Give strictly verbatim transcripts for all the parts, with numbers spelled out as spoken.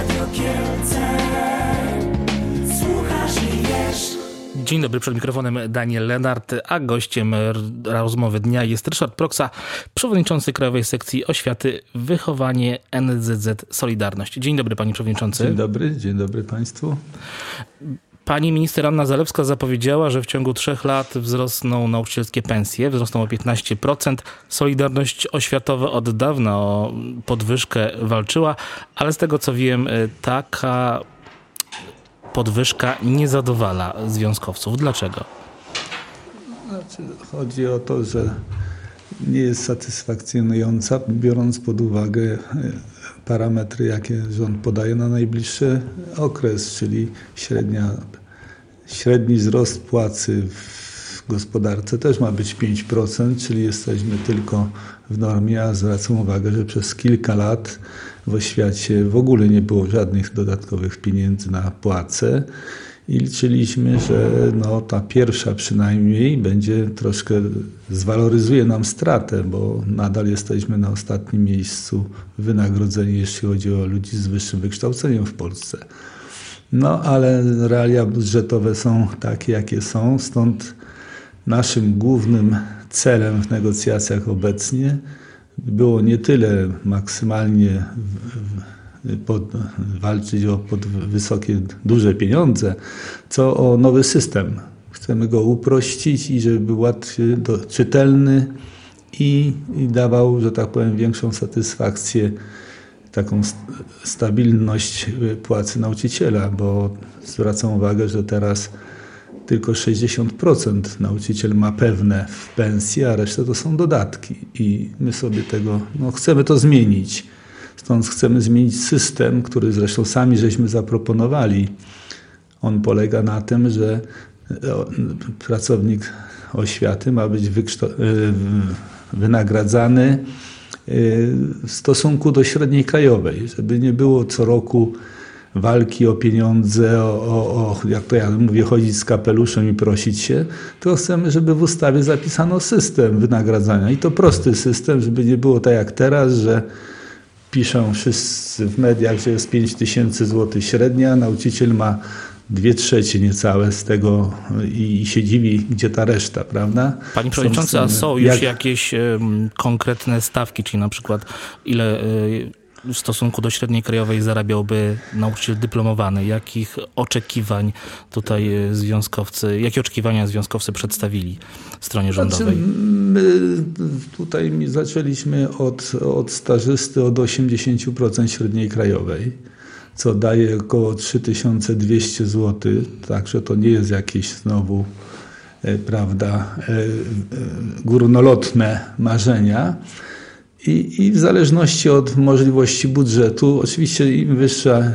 Dzień dobry, przed mikrofonem Daniel Lenart, a gościem rozmowy dnia jest Ryszard Proksa, przewodniczący Krajowej Sekcji Oświaty Wychowanie N Z Z Solidarność. Dzień dobry, panie przewodniczący. Dzień dobry, dzień dobry państwu. Pani minister Anna Zalewska zapowiedziała, że w ciągu trzech lat wzrosną nauczycielskie pensje, wzrosną o piętnaście procent. Solidarność oświatowa od dawna o podwyżkę walczyła, ale z tego co wiem, taka podwyżka nie zadowala związkowców. Dlaczego? Znaczy, chodzi o to, że nie jest satysfakcjonująca, biorąc pod uwagę parametry, jakie rząd podaje na najbliższy okres, czyli średnia, średni wzrost płacy w gospodarce też ma być pięć procent, czyli jesteśmy tylko w normie, a zwracam uwagę, że przez kilka lat w oświacie w ogóle nie było żadnych dodatkowych pieniędzy na płace i liczyliśmy, że no, ta pierwsza przynajmniej będzie troszkę, zwaloryzuje nam stratę, bo nadal jesteśmy na ostatnim miejscu wynagrodzeni, jeśli chodzi o ludzi z wyższym wykształceniem w Polsce. No ale realia budżetowe są takie, jakie są, stąd naszym głównym celem w negocjacjach obecnie było nie tyle maksymalnie pod, walczyć o pod wysokie, duże pieniądze, co o nowy system. Chcemy go uprościć i żeby był łatwy, do, czytelny i, i dawał, że tak powiem, większą satysfakcję, taką stabilność płacy nauczyciela, bo zwracam uwagę, że teraz tylko sześćdziesiąt procent nauczyciel ma pewne w pensji, a reszta to są dodatki. I my sobie tego, no chcemy to zmienić. Stąd chcemy zmienić system, który zresztą sami żeśmy zaproponowali. On polega na tym, że pracownik oświaty ma być wynagradzany w stosunku do średniej krajowej, żeby nie było co roku walki o pieniądze, o, o, o, jak to ja mówię, chodzić z kapeluszem i prosić się, to chcemy, żeby w ustawie zapisano system wynagradzania i to prosty system, żeby nie było tak jak teraz, że piszą wszyscy w mediach, że jest pięć tysięcy złotych średnia, nauczyciel ma dwie trzecie niecałe z tego i, i się dziwi, gdzie ta reszta, prawda? Panie przewodniczący, a są już jak... jakieś um, konkretne stawki, czyli na przykład ile y, w stosunku do średniej krajowej zarabiałby nauczyciel dyplomowany? Jakich oczekiwań tutaj związkowcy, jakie oczekiwania związkowcy przedstawili stronie rządowej? Znaczy, my tutaj zaczęliśmy od, od stażysty od osiemdziesiąt procent średniej krajowej, co daje około trzy tysiące dwieście złotych, także to nie jest jakieś znowu, prawda, górnolotne marzenia. I, I w zależności od możliwości budżetu, oczywiście im wyższa,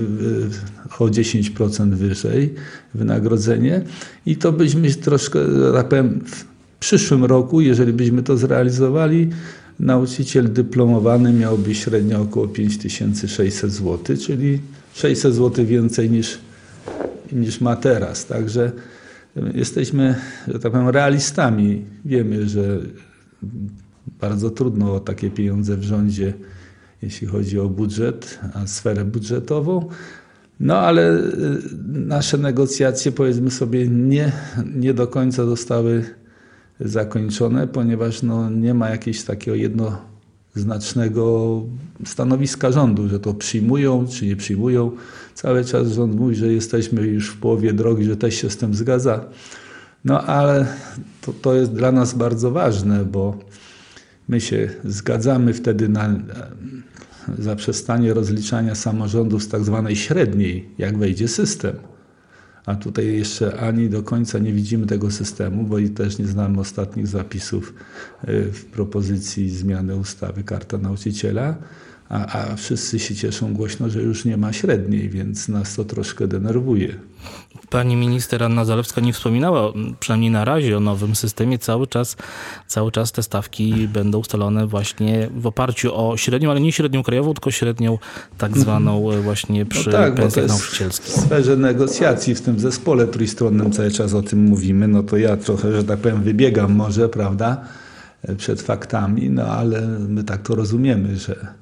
o dziesięć procent wyżej wynagrodzenie i to byśmy troszkę, tak powiem, w przyszłym roku, jeżeli byśmy to zrealizowali, nauczyciel dyplomowany miałby średnio około pięć tysięcy sześćset złotych, czyli sześćset złotych więcej niż, niż ma teraz. Także jesteśmy, że tak powiem, realistami. Wiemy, że bardzo trudno o takie pieniądze w rządzie, jeśli chodzi o budżet, a sferę budżetową. No ale nasze negocjacje, powiedzmy sobie, nie, nie do końca zostały zakończone, ponieważ no, nie ma jakiegoś takiego jednoznacznego stanowiska rządu, że to przyjmują czy nie przyjmują. Cały czas rząd mówi, że jesteśmy już w połowie drogi, że też się z tym zgadza. No ale to, to jest dla nas bardzo ważne, bo my się zgadzamy wtedy na zaprzestanie rozliczania samorządów z tak zwanej średniej, jak wejdzie system. A tutaj jeszcze ani do końca nie widzimy tego systemu, bo i też nie znamy ostatnich zapisów w propozycji zmiany ustawy Karta Nauczyciela, a, a wszyscy się cieszą głośno, że już nie ma średniej, więc nas to troszkę denerwuje. Pani minister Anna Zalewska nie wspominała, przynajmniej na razie, o nowym systemie. Cały czas, cały czas te stawki będą ustalone właśnie w oparciu o średnią, ale nie średnią krajową, tylko średnią tak zwaną właśnie przy no tak, pensjach nauczycielskich. W sferze negocjacji w tym zespole trójstronnym cały czas o tym mówimy, no to ja trochę, że tak powiem, wybiegam może, prawda, przed faktami, no ale my tak to rozumiemy, że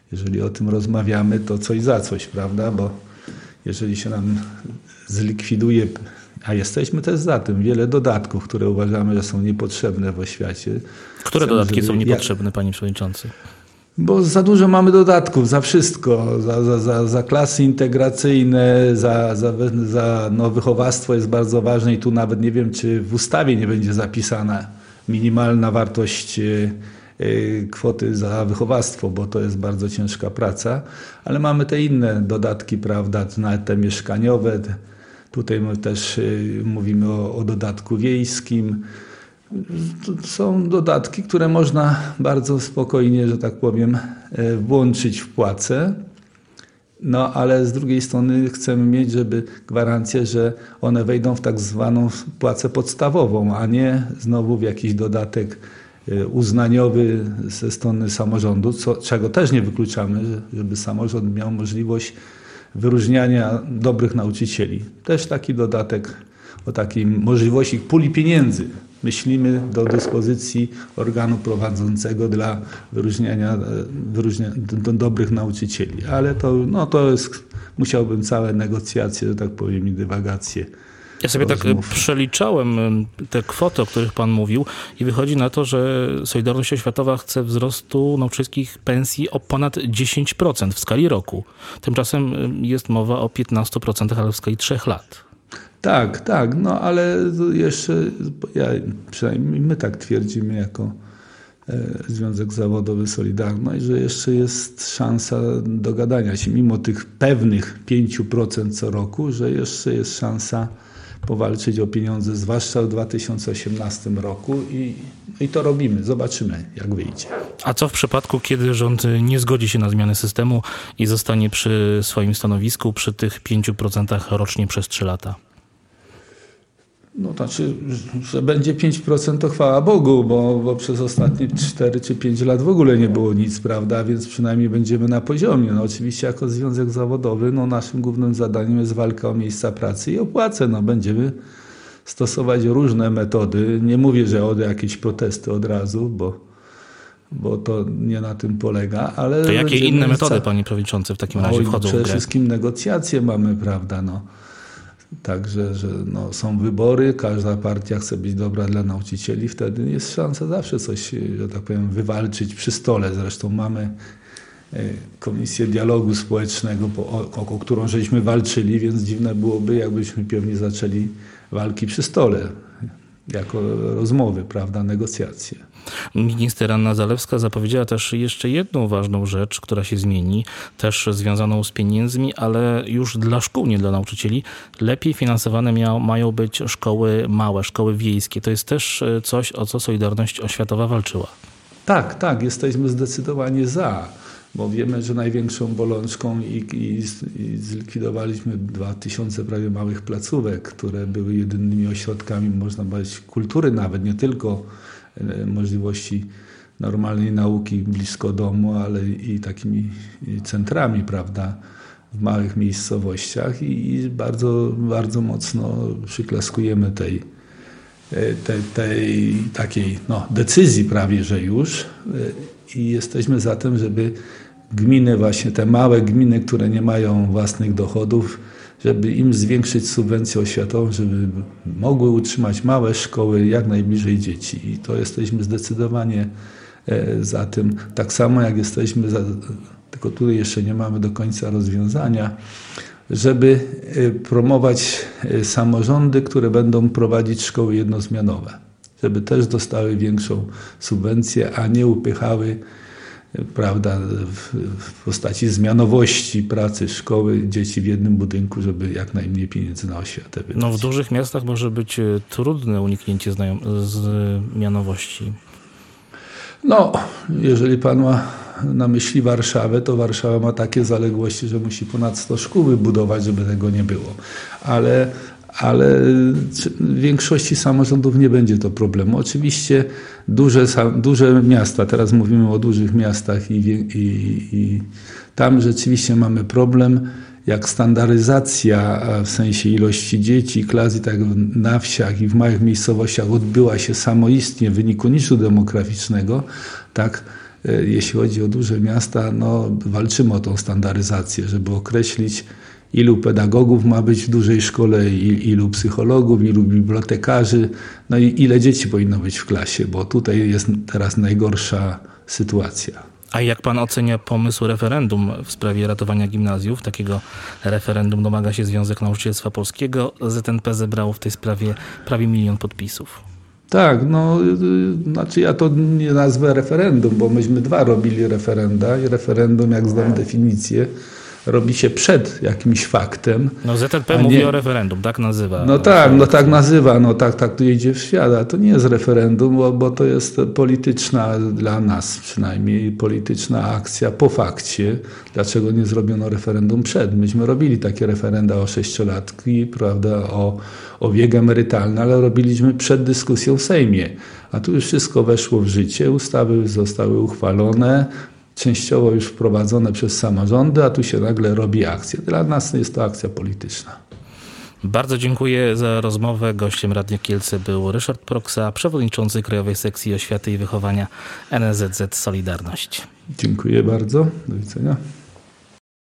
jeżeli o tym rozmawiamy, to coś za coś, prawda? Bo jeżeli się nam zlikwiduje, a jesteśmy też za tym, wiele dodatków, które uważamy, że są niepotrzebne w oświacie. Które Chcemy, dodatki żeby... są niepotrzebne, panie przewodniczący? Bo za dużo mamy dodatków, za wszystko, za, za, za, za klasy integracyjne, za, za, za no, wychowawstwo jest bardzo ważne i tu nawet nie wiem, czy w ustawie nie będzie zapisana minimalna wartość kwoty za wychowawstwo, bo to jest bardzo ciężka praca, ale mamy te inne dodatki, prawda, nawet te mieszkaniowe. Tutaj my też mówimy o, o dodatku wiejskim. To są dodatki, które można bardzo spokojnie, że tak powiem, włączyć w płacę. No ale z drugiej strony chcemy mieć, żeby gwarancję, że one wejdą w tak zwaną płacę podstawową, a nie znowu w jakiś dodatek uznaniowy ze strony samorządu, co, czego też nie wykluczamy, żeby samorząd miał możliwość wyróżniania dobrych nauczycieli. Też taki dodatek o takiej możliwości puli pieniędzy myślimy do dyspozycji organu prowadzącego dla wyróżniania, wyróżniania do dobrych nauczycieli. Ale to, no to jest, musiałbym całe negocjacje, że tak powiem, i dywagacje. Ja sobie rozmów. tak przeliczałem te kwoty, o których pan mówił i wychodzi na to, że Solidarność Oświatowa chce wzrostu nauczycielskich pensji o ponad dziesięć procent w skali roku. Tymczasem jest mowa o piętnaście procent, ale w skali trzech lat. Tak, tak, no ale jeszcze, ja, przynajmniej my tak twierdzimy jako Związek Zawodowy Solidarność, że jeszcze jest szansa dogadania się, mimo tych pewnych pięć procent co roku, że jeszcze jest szansa powalczyć o pieniądze, zwłaszcza w dwa tysiące osiemnastym roku i, i to robimy. Zobaczymy, jak wyjdzie. A co w przypadku, kiedy rząd nie zgodzi się na zmianę systemu i zostanie przy swoim stanowisku, przy tych pięciu procentach rocznie przez trzy lata? No to znaczy, że będzie pięć procent, to chwała Bogu, bo, bo przez ostatnie cztery czy pięć lat w ogóle nie było nic, prawda, więc przynajmniej będziemy na poziomie. No oczywiście jako Związek Zawodowy, no naszym głównym zadaniem jest walka o miejsca pracy i o płacę. No będziemy stosować różne metody. Nie mówię, że od jakieś protesty od razu, bo, bo to nie na tym polega, ale... To jakie inne metody, panie przewodniczący, w takim razie wchodzą w grę? Przede wszystkim negocjacje mamy, prawda, no. Także, że no, są wybory, każda partia chce być dobra dla nauczycieli, wtedy jest szansa zawsze coś, że tak powiem, wywalczyć przy stole. Zresztą mamy Komisję Dialogu Społecznego, o, o, o którą żeśmy walczyli, więc dziwne byłoby, jakbyśmy pewnie zaczęli walki przy stole, jako rozmowy, prawda, negocjacje. Minister Anna Zalewska zapowiedziała też jeszcze jedną ważną rzecz, która się zmieni, też związaną z pieniędzmi, ale już dla szkół, nie dla nauczycieli. Lepiej finansowane miał, mają być szkoły małe, szkoły wiejskie. To jest też coś, o co Solidarność Oświatowa walczyła. Tak, tak, jesteśmy zdecydowanie za, bo wiemy, że największą bolączką i, i, i zlikwidowaliśmy dwa tysiące prawie małych placówek, które były jedynymi ośrodkami, można powiedzieć, kultury nawet, nie tylko możliwości normalnej nauki blisko domu, ale i takimi centrami, prawda, w małych miejscowościach i, i bardzo, bardzo mocno przyklaskujemy tej, tej, tej takiej no, decyzji prawie, że już i jesteśmy za tym, żeby gminy, właśnie te małe gminy, które nie mają własnych dochodów, żeby im zwiększyć subwencję oświatową, żeby mogły utrzymać małe szkoły jak najbliżej dzieci. I to jesteśmy zdecydowanie za tym. Tak samo jak jesteśmy za, tylko tutaj jeszcze nie mamy do końca rozwiązania, żeby promować samorządy, które będą prowadzić szkoły jednozmianowe. Żeby też dostały większą subwencję, a nie upychały, prawda, w, w postaci zmianowości pracy szkoły dzieci w jednym budynku, żeby jak najmniej pieniędzy na oświatę wydać. No w dużych miastach może być trudne uniknięcie zmianowości. No, jeżeli pan ma na myśli Warszawę, to Warszawa ma takie zaległości, że musi ponad sto szkół wybudować, żeby tego nie było. Ale ale w większości samorządów nie będzie to problemu. Oczywiście duże, duże miasta, teraz mówimy o dużych miastach i, i, i tam rzeczywiście mamy problem, jak standaryzacja w sensie ilości dzieci, klas i tak na wsiach i w małych miejscowościach odbyła się samoistnie w wyniku niżu demograficznego, tak jeśli chodzi o duże miasta, no walczymy o tą standaryzację, żeby określić, ilu pedagogów ma być w dużej szkole, ilu psychologów, ilu bibliotekarzy, no i ile dzieci powinno być w klasie, bo tutaj jest teraz najgorsza sytuacja. A jak pan ocenia pomysł referendum w sprawie ratowania gimnazjów? Takiego referendum domaga się Związek Nauczycielstwa Polskiego. Z N P zebrało w tej sprawie prawie milion podpisów. Tak, no znaczy ja to nie nazwę referendum, bo myśmy dwa robili referenda i referendum, jak znam definicję, robi się przed jakimś faktem. No Z N P mówi nie... o referendum, tak nazywa. No tak, no tak nazywa, no tak, tak to idzie w świat, a to nie jest referendum, bo, bo to jest polityczna, dla nas przynajmniej, polityczna akcja po fakcie. Dlaczego nie zrobiono referendum przed? Myśmy robili takie referenda o sześciolatki, prawda, o, o wiek emerytalny, ale robiliśmy przed dyskusją w Sejmie. A tu już wszystko weszło w życie, ustawy zostały uchwalone, częściowo już wprowadzone przez samorządy, a tu się nagle robi akcja. Dla nas jest to akcja polityczna. Bardzo dziękuję za rozmowę. Gościem Radia Kielce był Ryszard Proksa, przewodniczący Krajowej Sekcji Oświaty i Wychowania N S Z Z Solidarność. Dziękuję bardzo. Do widzenia.